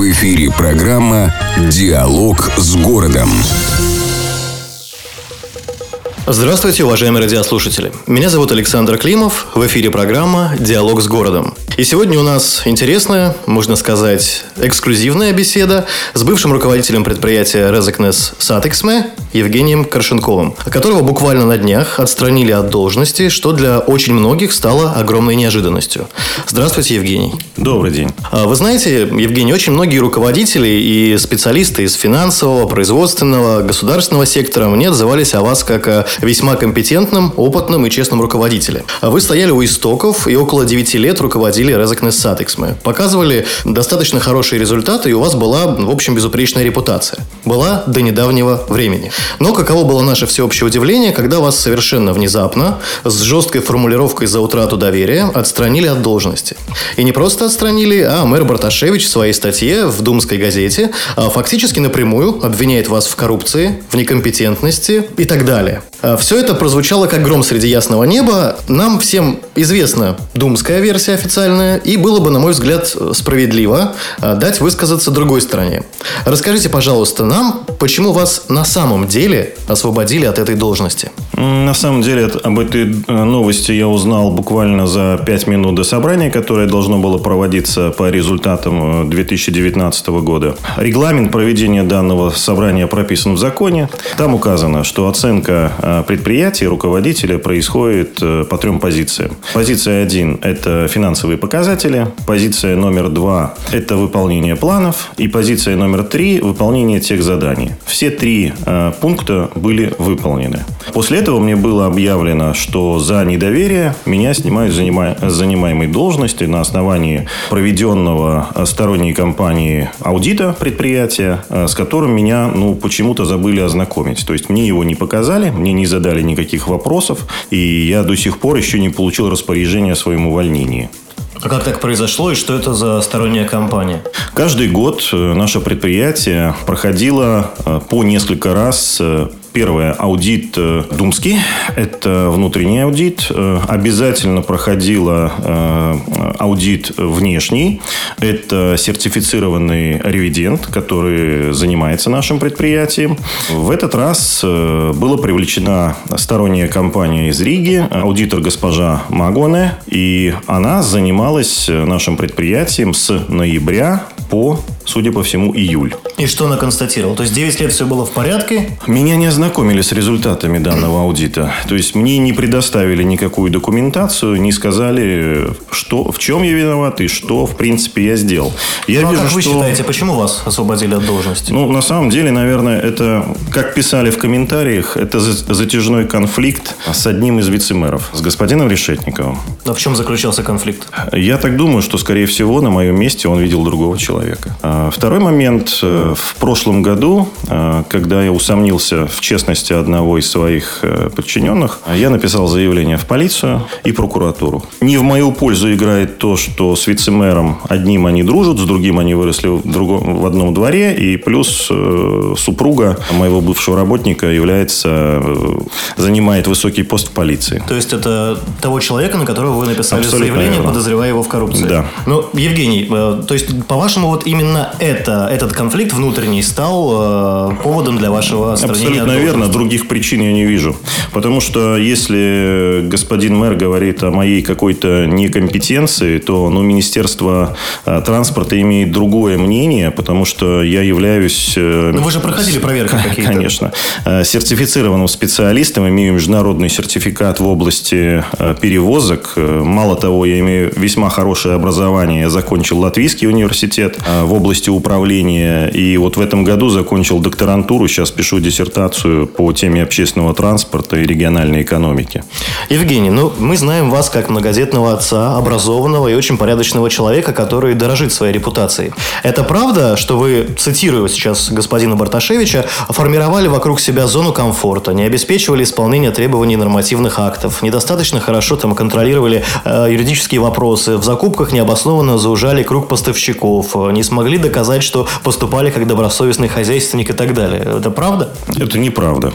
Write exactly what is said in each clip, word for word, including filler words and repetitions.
В эфире программа «Диалог с городом». Здравствуйте, уважаемые радиослушатели. Меня зовут Александр Климов. В эфире программа «Диалог с городом». И сегодня у нас интересная, можно сказать, эксклюзивная беседа с бывшим руководителем предприятия «Резекнес Сатексме» Евгением Коршенковым, которого буквально на днях отстранили от должности, что для очень многих стало огромной неожиданностью. Здравствуйте, Евгений. Добрый день. Вы знаете, Евгений, очень многие руководители и специалисты из финансового, производственного, государственного сектора мне отзывались о вас как о весьма компетентном, опытном и честном руководителе. Вы стояли у истоков и около девяти лет руководили Резекнес Сатексме. Показывали достаточно хорошие результаты, и у вас была, в общем, безупречная репутация. Была до недавнего времени. Но каково было наше всеобщее удивление, когда вас совершенно внезапно, с жесткой формулировкой за утрату доверия, отстранили от должности. И не просто отстранили, а мэр Барташевич в своей статье в Думской газете фактически напрямую обвиняет вас в коррупции, в некомпетентности и так далее. Все это прозвучало как гром среди ясного неба. Нам всем известна думская версия официальная, и было бы, на мой взгляд, справедливо дать высказаться другой стороне. Расскажите, пожалуйста, нам, почему вас на самом деле освободили от этой должности? На самом деле, об этой новости я узнал буквально за пять минут до собрания, которое должно было проводиться по результатам две тысячи девятнадцатого года. Регламент проведения данного собрания прописан в законе. Там указано, что оценка предприятия, руководителя происходит по трем позициям. Позиция один – это финансовые показатели. Позиция номер два – это выполнение планов. И позиция номер три – выполнение тех заданий. Все три э, пункта были выполнены. После этого мне было объявлено, что за недоверие меня снимают с занима... занимаемой должности на основании проведенного сторонней компанией аудита предприятия, э, с которым меня ну, почему-то забыли ознакомить. То есть, мне его не показали, мне не задали никаких вопросов, и я до сих пор еще не получил распоряжение о своем увольнении. А как так произошло и что это за сторонняя компания? Каждый год наше предприятие проходило по несколько раз. Первое – аудит думский. Это внутренний аудит. Обязательно проходила аудит внешний. Это сертифицированный ревидент, который занимается нашим предприятием. В этот раз была привлечена сторонняя компания из Риги, аудитор госпожа Магоне, и она занималась нашим предприятием с ноября по, судя по всему, июль. И что она констатировала? То есть девять лет все было в порядке? Меня не ознакомили с результатами данного аудита. То есть мне не предоставили никакую документацию, не сказали, что, в чем я виноват и что, в принципе, я сделал. Я ну, вижу, а как вы что... считаете, почему вас освободили от должности? Ну, на самом деле, наверное, это, как писали в комментариях, это затяжной конфликт с одним из вице-мэров, с господином Решетниковым. А в чем заключался конфликт? Я так думаю, что, скорее всего, на моем месте он видел другого человека. Второй момент. В прошлом году, когда я усомнился в честности одного из своих подчиненных, я написал заявление в полицию и прокуратуру. Не в мою пользу играет то, что с вице-мэром одним они дружат, с другим они выросли в, другом, в одном дворе, и плюс супруга моего бывшего работника является, занимает высокий пост в полиции. То есть это того человека, на которого вы написали абсолютно заявление, верно, подозревая его в коррупции? Да. Ну, Евгений, то есть, по-вашему, вот именно это, этот конфликт внутренний стал э, поводом для вашего отстранения? Абсолютно верно. Других причин я не вижу. Потому что если господин мэр говорит о моей какой-то некомпетенции, то ну, Министерство э, транспорта имеет другое мнение, потому что я являюсь... Э, Но вы же проходили проверки какие-то. Конечно. Э, сертифицированным специалистом, имею международный сертификат в области э, перевозок. Мало того, я имею весьма хорошее образование. Я закончил Латвийский университет э, в области управления. И вот в этом году закончил докторантуру. Сейчас пишу диссертацию по теме общественного транспорта и региональной экономики. Евгений, ну мы знаем вас как многодетного отца, образованного и очень порядочного человека, который дорожит своей репутацией. Это правда, что вы, цитирую сейчас господина Барташевича, формировали вокруг себя зону комфорта, не обеспечивали исполнение требований нормативных актов, недостаточно хорошо там контролировали э, юридические вопросы, в закупках необоснованно заужали круг поставщиков, не смогли доказать, что поступали как добросовестный хозяйственник и так далее. Это правда? Это неправда.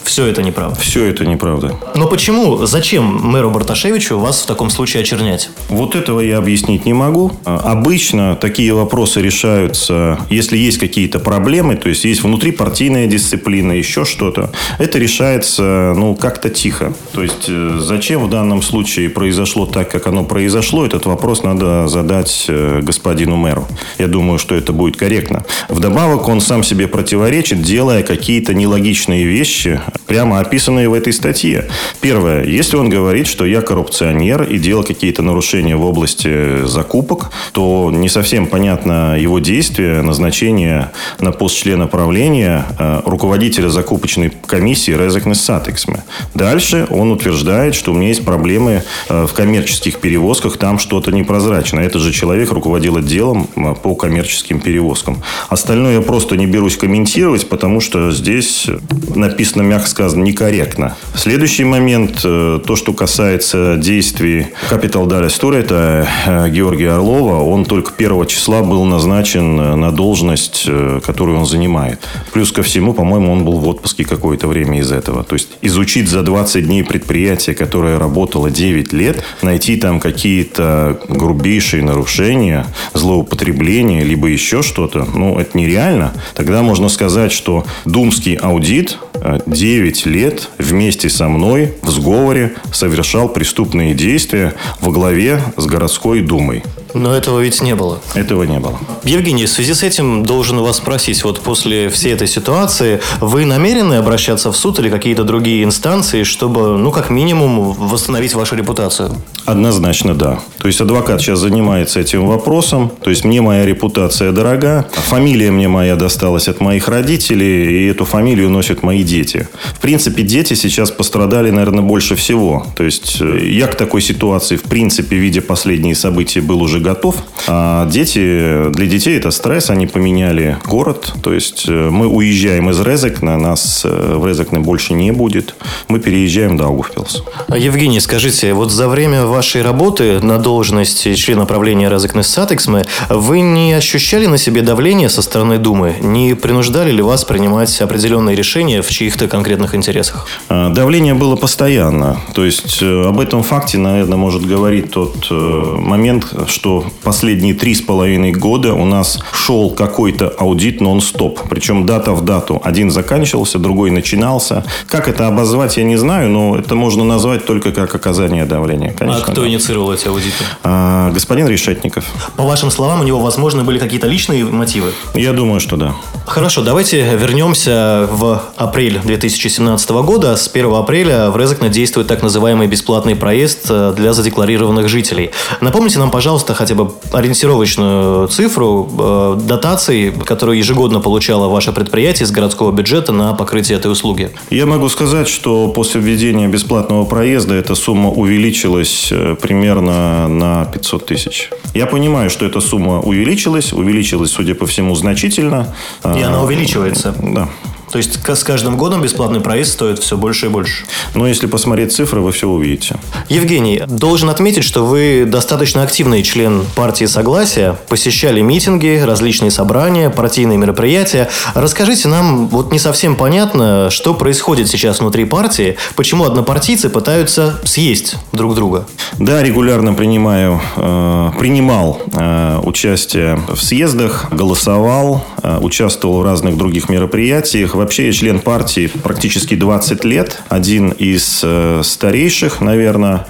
Все это неправда. Все это неправда. Но почему, зачем мэру Барташевичу вас в таком случае очернять? Вот этого я объяснить не могу. Обычно такие вопросы решаются, если есть какие-то проблемы, то есть есть внутрипартийная дисциплина, еще что-то. Это решается, ну, как-то тихо. То есть зачем в данном случае произошло так, как оно произошло, этот вопрос надо задать господину мэру. Я думаю, что это будет корректно. Вдобавок он сам себе противоречит, делая какие-то нелогичные вещи, прямо описанные в этой статье. Первое. Если он говорит, что я коррупционер и делал какие-то нарушения в области закупок, то не совсем понятно его действие, назначение на пост члена правления э, руководителя закупочной комиссии Резекнес Сатексме. Дальше он утверждает, что у меня есть проблемы э, в коммерческих перевозках, там что-то непрозрачно. Этот же человек руководил отделом э, по коммерческим перевозкам. Остальное я просто не берусь комментировать, потому что здесь написано, мягко сказано, некорректно. Следующий момент, то, что касается действий Capital Dallas Tour, это Георгия Орлова, он только первого числа был назначен на должность, которую он занимает. Плюс ко всему, по-моему, он был в отпуске какое-то время из этого. То есть, изучить за двадцать дней предприятие, которое работало девять лет, найти там какие-то грубейшие нарушения, злоупотребления, либо еще что-то, ну, это нереально. Тогда можно сказать, что думский аудит девять лет вместе со мной в сговоре совершал преступные действия во главе с городской думой. Но этого ведь не было. Этого не было. Евгений, в связи с этим должен вас спросить, вот после всей этой ситуации вы намерены обращаться в суд или какие-то другие инстанции, чтобы, ну, как минимум, восстановить вашу репутацию? Однозначно, да. То есть, адвокат сейчас занимается этим вопросом. То есть, мне моя репутация дорога. Фамилия мне моя досталась от моих родителей, и эту фамилию носят мои дети. В принципе, дети сейчас пострадали, наверное, больше всего. То есть, я к такой ситуации, в принципе, видя последние события, был уже готов. А дети, для детей это стресс, они поменяли город. То есть, мы уезжаем из Резекна, нас в Резекне больше не будет. Мы переезжаем в Даугавпилс. Евгений, скажите, вот за время вашей работы на должности члена правления Резекнес Сатексме вы не ощущали на себе давление со стороны Думы? Не принуждали ли вас принимать определенные решения в чьих-то конкретных интересах? Давление было постоянно. То есть, об этом факте, наверное, может говорить тот момент, что последние три с половиной года у нас шел какой-то аудит нон-стоп. Причем дата в дату. Один заканчивался, другой начинался. Как это обозвать, я не знаю, но это можно назвать только как оказание давления. Конечно, а кто да. инициировал эти аудиты? А, господин Решетников. По вашим словам, у него, возможно, были какие-то личные мотивы? Я думаю, что да. Хорошо, давайте вернемся в апрель две тысячи семнадцатого года. С первого апреля в Резекне действует так называемый бесплатный проезд для задекларированных жителей. Напомните нам, пожалуйста, хотя бы ориентировочную цифру э, дотаций, которую ежегодно получало ваше предприятие из городского бюджета на покрытие этой услуги. Я могу сказать, что после введения бесплатного проезда эта сумма увеличилась примерно на пятьсот тысяч. Я понимаю, что эта сумма увеличилась, увеличилась, судя по всему, значительно. И она увеличивается. Да. То есть с каждым годом бесплатный проезд стоит все больше и больше. Но если посмотреть цифры, вы все увидите. Евгений, должен отметить, что вы достаточно активный член партии Согласия, посещали митинги, различные собрания, партийные мероприятия. Расскажите нам, вот не совсем понятно, что происходит сейчас внутри партии, почему однопартийцы пытаются съесть друг друга. Да, регулярно принимаю, э, принимал э, участие в съездах, голосовал, э, участвовал в разных других мероприятиях. Вообще я член партии практически двадцать лет. Один из э, старейших, наверное.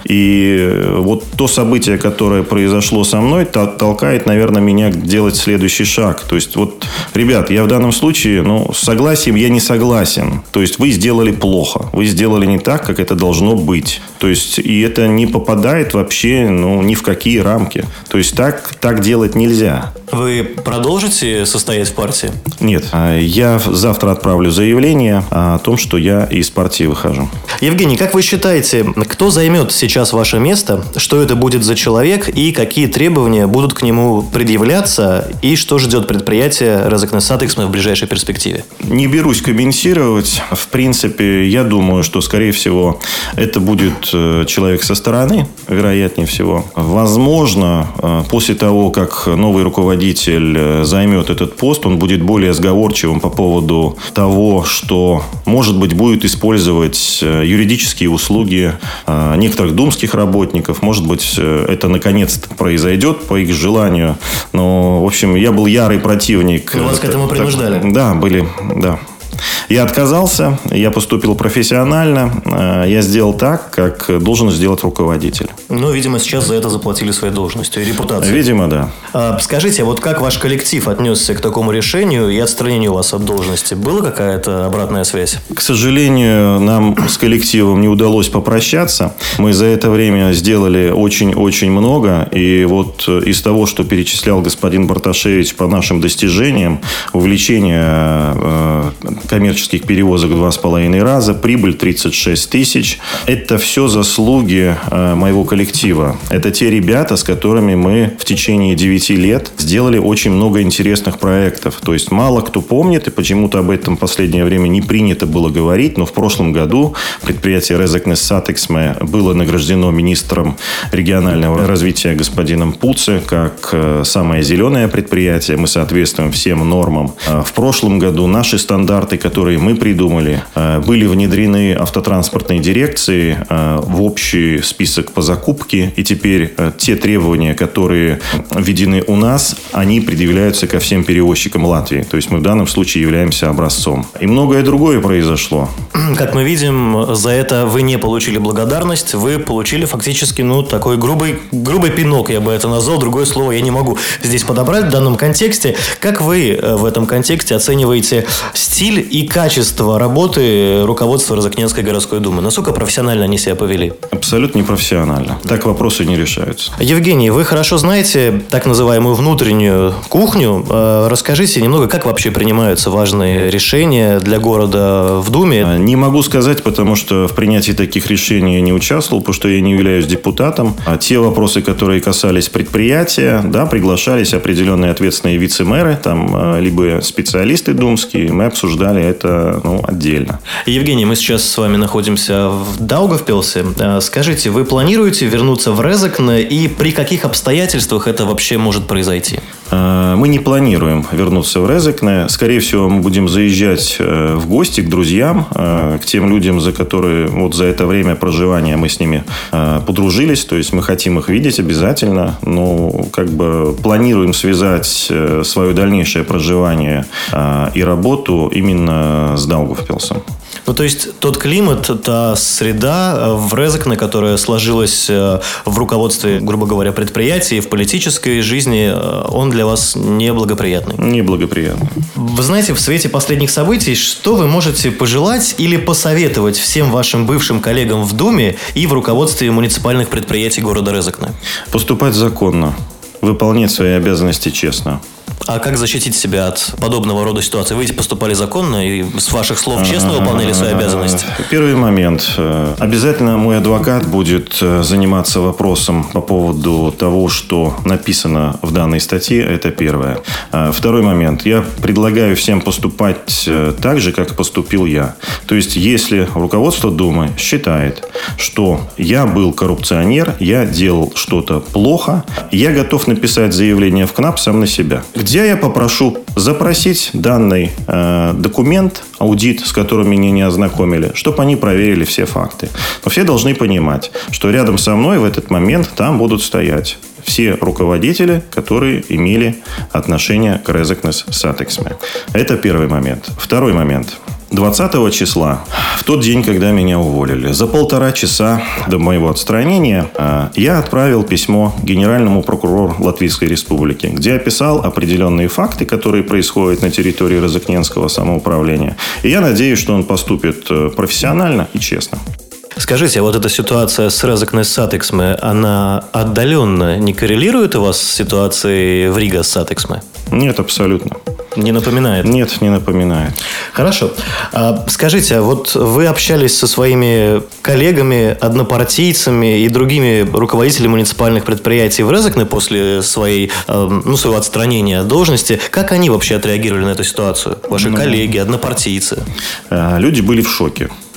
И вот то событие, которое произошло со мной, толкает, наверное, меня делать следующий шаг. То есть, вот, ребят, я в данном случае, ну, с согласием я не согласен. То есть, вы сделали плохо. Вы сделали не так, как это должно быть. То есть, и это не попадает вообще, ну, ни в какие рамки. То есть, так, так делать нельзя. Вы продолжите состоять в партии? Нет. Я завтра отправлю заявление о том, что я из партии выхожу. Евгений, как вы считаете, кто займет сейчас ваше место? Что это будет за человек? И какие требования будут к нему предъявляться? И что ждет предприятие Резекнес Сатексме в ближайшей перспективе? Не берусь комментировать. В принципе, я думаю, что, скорее всего, это будет человек со стороны, вероятнее всего. Возможно, после того, как новый руководитель займет этот пост, он будет более сговорчивым по поводу того, что, может быть, будет использовать юридические услуги некоторых думских работников. Может быть, это наконец-то произойдет по их желанию. Но, в общем, я был ярый противник. Но вас к этому принуждали? Да, были, да. Я отказался, я поступил профессионально, я сделал так, как должен сделать руководитель. Ну, видимо, сейчас за это заплатили своей должностью и репутацией. Видимо, да. А, скажите, вот как ваш коллектив отнесся к такому решению и отстранению вас от должности? Была какая-то обратная связь? К сожалению, нам с коллективом не удалось попрощаться. Мы за это время сделали очень-очень много. И вот из того, что перечислял господин Барташевич по нашим достижениям, увеличение коммерческих перевозок в два с половиной раза, прибыль тридцать шесть тысяч. Это все заслуги э, моего коллектива. Это те ребята, с которыми мы в течение девяти лет сделали очень много интересных проектов. То есть мало кто помнит, и почему-то об этом в последнее время не принято было говорить, но в прошлом году предприятие Резекнес Сатексме было награждено министром регионального развития господином Пуце как э, самое зеленое предприятие. Мы соответствуем всем нормам. Э, в прошлом году наши стандарты, которые мы придумали, были внедрены автотранспортной дирекцией в общий список по закупке. И теперь те требования, которые введены у нас, они предъявляются ко всем перевозчикам Латвии. То есть мы в данном случае являемся образцом. И многое другое произошло. Как мы видим, за это вы не получили благодарность. Вы получили фактически, ну, такой грубый, грубый пинок, я бы это назвал. Другое слово я не могу здесь подобрать в данном контексте. Как вы в этом контексте оцениваете стиль и качество работы руководства Розыкненской городской думы? Насколько профессионально они себя повели? Абсолютно непрофессионально. Так вопросы не решаются. Евгений, вы хорошо знаете так называемую внутреннюю кухню. Расскажите немного, как вообще принимаются важные решения для города в Думе? Не могу сказать, потому что в принятии таких решений я не участвовал, потому что я не являюсь депутатом. А те вопросы, которые касались предприятия, да, приглашались определенные ответственные вице-мэры, там, либо специалисты думские, мы обсуждали это, ну, отдельно. Евгений, мы сейчас с вами находимся в Даугавпилсе. Скажите, вы планируете вернуться в Резекне и при каких обстоятельствах это вообще может произойти? Мы не планируем вернуться в Резекне. Скорее всего, мы будем заезжать в гости к друзьям, к тем людям, за которые вот за это время проживания мы с ними подружились. То есть мы хотим их видеть обязательно. Но как бы планируем связать свое дальнейшее проживание и работу именно с Даугавпилсом. Ну, то есть, тот климат, та среда в Резекне, которая сложилась в руководстве, грубо говоря, предприятий, в политической жизни, он для вас неблагоприятный? Неблагоприятный. Вы знаете, в свете последних событий, что вы можете пожелать или посоветовать всем вашим бывшим коллегам в Думе и в руководстве муниципальных предприятий города Резекне? Поступать законно, выполнять свои обязанности честно. А как защитить себя от подобного рода ситуации? Вы ведь поступали законно и с ваших слов честно выполняли свои обязанности? Первый момент. Обязательно мой адвокат будет заниматься вопросом по поводу того, что написано в данной статье. Это первое. Второй момент. Я предлагаю всем поступать так же, как поступил я. То есть, если руководство Думы считает, что я был коррупционер, я делал что-то плохо, я готов написать заявление в КНАП сам на себя. Где я попрошу запросить данный э, документ, аудит, с которым меня не ознакомили, чтобы они проверили все факты. Но все должны понимать, что рядом со мной в этот момент там будут стоять все руководители, которые имели отношение к Резекнес Сатексме. Это первый момент. Второй момент. двадцатого числа, в тот день, когда меня уволили, за полтора часа до моего отстранения я отправил письмо генеральному прокурору Латвийской Республики, где описал определенные факты, которые происходят на территории Резекненского самоуправления. И я надеюсь, что он поступит профессионально и честно. Скажите, а вот эта ситуация с Резекнес Сатексме, она отдаленно не коррелирует у вас с ситуацией в Рига Сатексме? Нет, абсолютно. Не напоминает? Нет, не напоминает. Хорошо. А скажите, а вот вы общались со своими коллегами, однопартийцами и другими руководителями муниципальных предприятий в Резекне после своей, ну, своего отстранения от должности. Как они вообще отреагировали на эту ситуацию? Ваши ну, коллеги, однопартийцы? Люди были в шоке.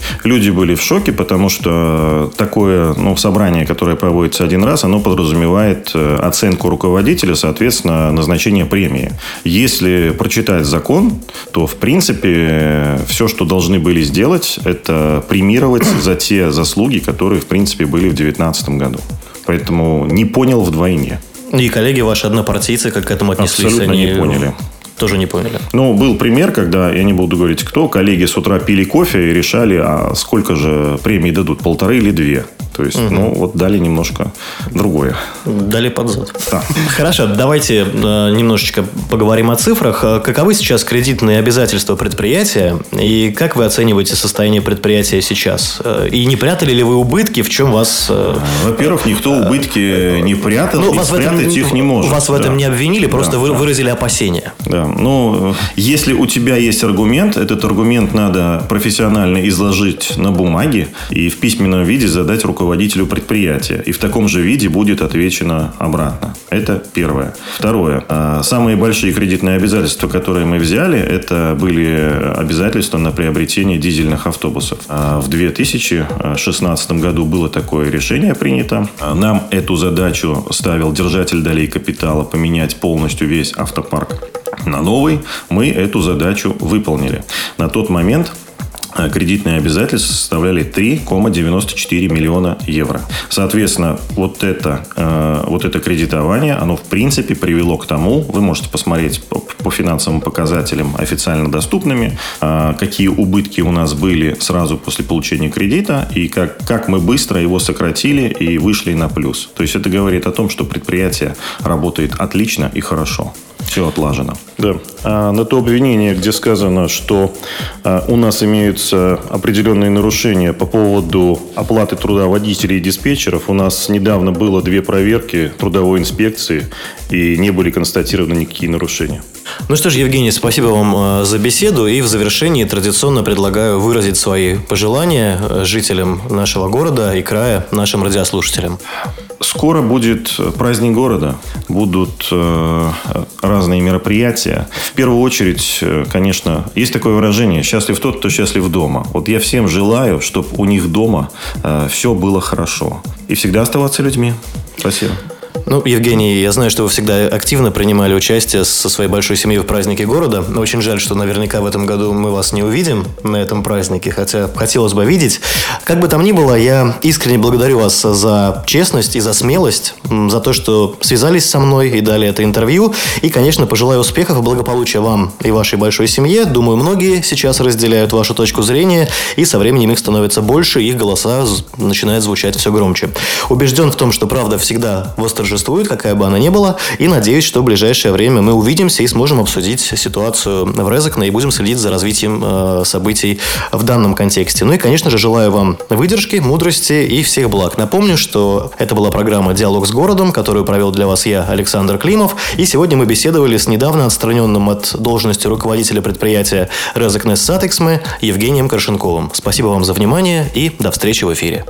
Люди были в шоке, потому что такое ну, собрание, которое проводится один раз, оно подразумевает оценку руководителя, соответственно, назначение премии. Если прочитать закон, то, в принципе, все, что должны были сделать, это премировать за те заслуги, которые, в принципе, были в две тысячи девятнадцатом году. Поэтому не понял вдвойне. И коллеги ваши однопартийцы как к этому отнеслись? Абсолютно Они не поняли. Тоже не поняли. Ну, был пример, когда, я не буду говорить кто, коллеги с утра пили кофе и решали, а сколько же премий дадут, полторы или две. То есть, угу. ну, вот дали немножко другое. Дали под зад. Да. Хорошо, давайте э, немножечко поговорим о цифрах. Каковы сейчас кредитные обязательства предприятия? И как вы оцениваете состояние предприятия сейчас? И не прятали ли вы убытки? В чем вас... Э, Во-первых, никто убытки не прятал, ну, и вас спрятать этом, их не может. Вас в этом да. не обвинили, просто да, вы да. выразили опасения. Да, ну, если у тебя есть аргумент, этот аргумент надо профессионально изложить на бумаге и в письменном виде задать руководителю руководителю предприятия. И в таком же виде будет отвечено обратно. Это первое. Второе. Самые большие кредитные обязательства, которые мы взяли, это были обязательства на приобретение дизельных автобусов. В две тысячи шестнадцатом году было такое решение принято. Нам эту задачу ставил держатель долей капитала поменять полностью весь автопарк на новый. Мы эту задачу выполнили. На тот момент кредитные обязательства составляли три целых девяносто четыре миллиона евро. Соответственно, вот это, э, вот это кредитование, оно в принципе привело к тому, вы можете посмотреть по, по финансовым показателям официально доступными, э, какие убытки у нас были сразу после получения кредита и как, как мы быстро его сократили и вышли на плюс. То есть, это говорит о том, что предприятие работает отлично и хорошо. Все отлажено. Да. А на то обвинение, где сказано, что а, у нас имеются определенные нарушения по поводу оплаты труда водителей и диспетчеров, у нас недавно было две проверки трудовой инспекции и не были констатированы никакие нарушения. Ну что ж, Евгений, спасибо вам за беседу. И в завершении традиционно предлагаю выразить свои пожелания жителям нашего города и края, нашим радиослушателям. Скоро будет праздник города. Будут э, разные мероприятия. В первую очередь, конечно, есть такое выражение: счастлив тот, кто счастлив дома. Вот я всем желаю, чтобы у них дома э, все было хорошо. И всегда оставаться людьми. Спасибо. Ну, Евгений, я знаю, что вы всегда активно принимали участие со своей большой семьей в празднике города. Очень жаль, что наверняка в этом году мы вас не увидим на этом празднике, хотя хотелось бы видеть. Как бы там ни было, я искренне благодарю вас за честность и за смелость, за то, что связались со мной и дали это интервью. И, конечно, пожелаю успехов и благополучия вам и вашей большой семье. Думаю, многие сейчас разделяют вашу точку зрения, и со временем их становится больше, их голоса начинают звучать все громче. Убежден в том, что правда всегда восторжествует, какая бы она ни была, и надеюсь, что в ближайшее время мы увидимся и сможем обсудить ситуацию в Резекне и будем следить за развитием э, событий в данном контексте. Ну и, конечно же, желаю вам выдержки, мудрости и всех благ. Напомню, что это была программа «Диалог с городом», которую провел для вас я, Александр Климов, и сегодня мы беседовали с недавно отстраненным от должности руководителя предприятия Резекне Сатексме Евгением Коршенковым. Спасибо вам за внимание и до встречи в эфире.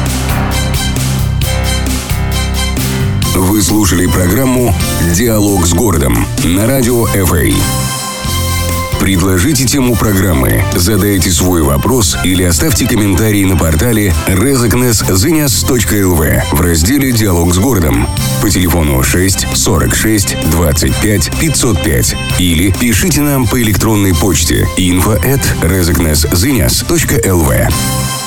Вы слушали программу «Диалог с городом» на радио эф эй. Предложите тему программы, задайте свой вопрос или оставьте комментарий на портале резекнес зыняс точка эл ви в разделе «Диалог с городом» по телефону шесть сорок шесть двадцать пять пятьсот пять или пишите нам по электронной почте инфо эт резекнес зыняс точка эл ви.